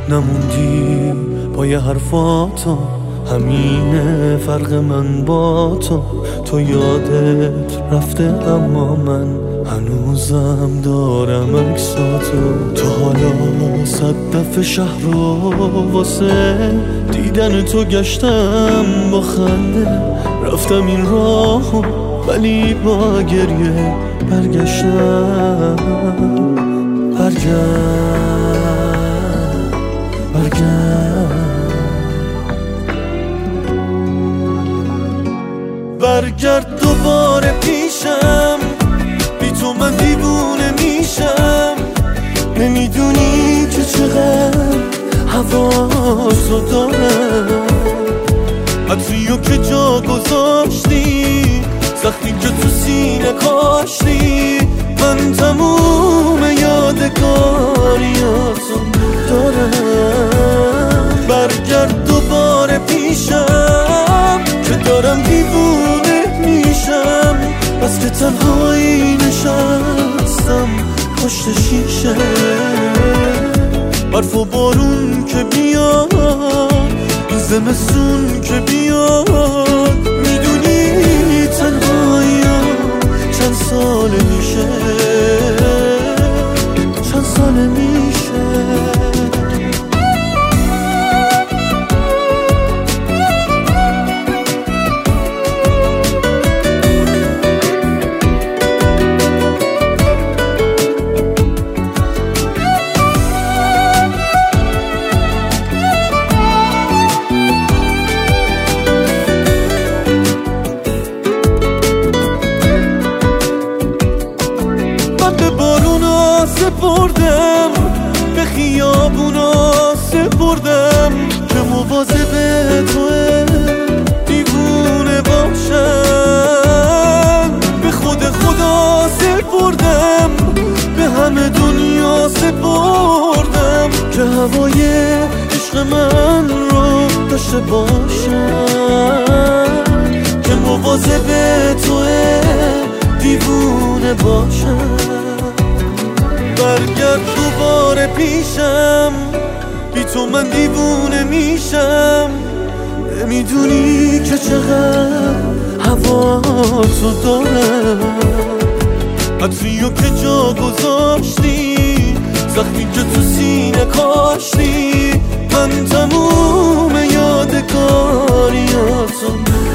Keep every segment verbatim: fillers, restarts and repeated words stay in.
نموندی پای حرفاتو، همینه فرق من با تو. تو یادت رفته اما من هنوزم دارم عکساتو. تو حالا صد دفعه شهر رو واسه دیدن تو گشتم با خنده، رفتم این راهو ولی با گریه برگشتم. برگرد برگرد برگرد دوباره پیشم، بی تو من دیوونه میشم. نمیدونی که چقدر حواسو دارم، عطریو که جا گذاشتی، زخمی که تو سینه کاشتی. من تموم یادگاریاتو دارم. برگرد دوباره پیشم که دارم دیوونه میشم، بس که تنهایی نشستم پشت شیشه. برف و بارون که بیاد، این زمستون که بیاد، میدونی تنهایی چند سال میشه، چند سال میشه. به بارونا سپردم، به خیابونا سپردم، که مواظب توه دیوونه باشم. به خود خدا سپردم، به همه دنیا سپردم، که هوای عشق من رو داشته باشم. که مواظب توه دیوونه باشم. برگرد دوباره پیشم، بی تو من دیوونه میشم. نمیدونی که چقدر هواتو دارم، عطریو که جا گذاشتی، زخمی که تو سینه کاشتی. من تموم یادگاریاتو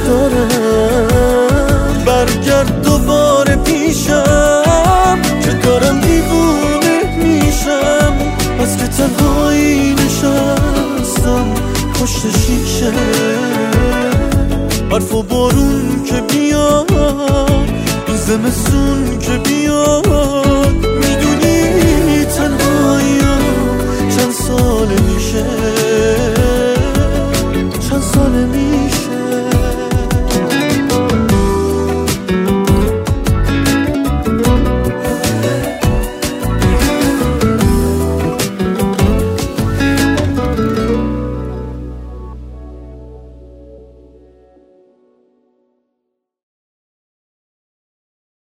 دارم. برگرد دوباره پیشم که دارم دیوونه میشم، بس که تنهایی نشستم پشت شیشه. برف و بارون که بیاد، این زمستون که بیاد،